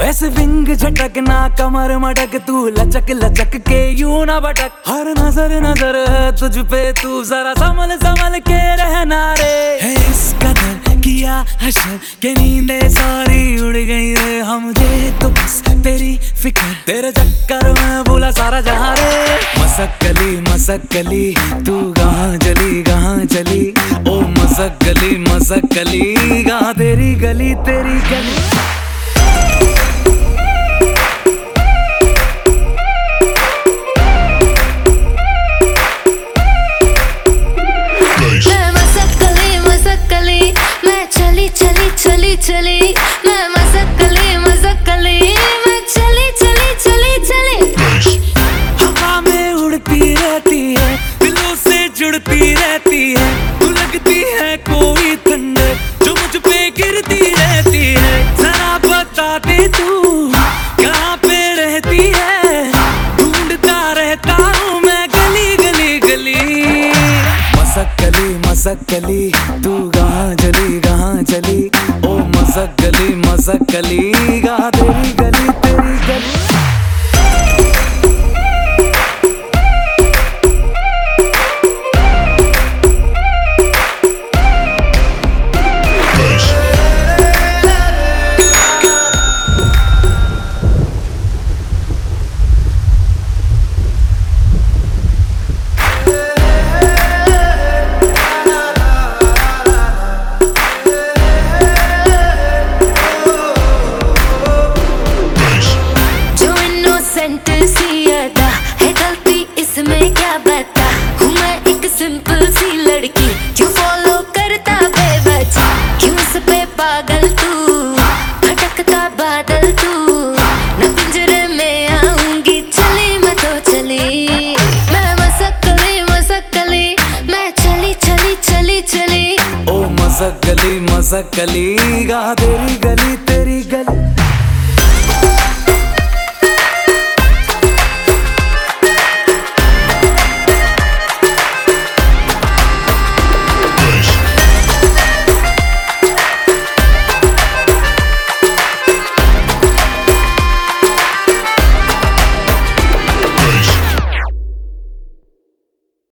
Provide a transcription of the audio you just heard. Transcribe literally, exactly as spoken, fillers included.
ऐसे विंग झटकना कमर मटक तू लचक लचक के यूं ना भटक। हर नजर नजर है तुझ पे तू जरा संभल संभल के रहना रे। है इस कदर किया हशर के नींदे सारी उड़ गई रे। हम दे तो बस तेरी फिक्र तेरे चक्कर में भूला सारा जहां रे। मसक्कली मसक्कली तू कहाँ चली कहाँ चली ओ मसक्कली मसक्कली कहाँ तेरी गली तेरी गली। चली चली मैं मसक्कली मसक्कली मैं चली चली चली चली। हवा में उड़ती रहती है दिलों से जुड़ती रहती है। तू लगती है कोई ठंडे जो मुझ पे गिरती रहती है। जरा बता दे तू कहाँ पे रहती है। ढूंढता रहता हूँ मैं गली गली गली। मसक्कली मसक्कली तू कहाँ चली कहाँ चली ओ मसक्कली मसक्कली कहाँ तेरी गली तेरी गली। है गलती इसमें क्या बता हूँ मैं एक सिंपल सी लड़की क्यों फॉलो करता बेवजह क्यों इस पे पागल तू भटकता बादल तू न पिंजरे में आऊंगी चली मैं तो चली। मैं मसक्कली मसक्कली मैं चली चली चली चली ओ मसक्कली मसक्कली कहाँ तेरी गली तेरी गली।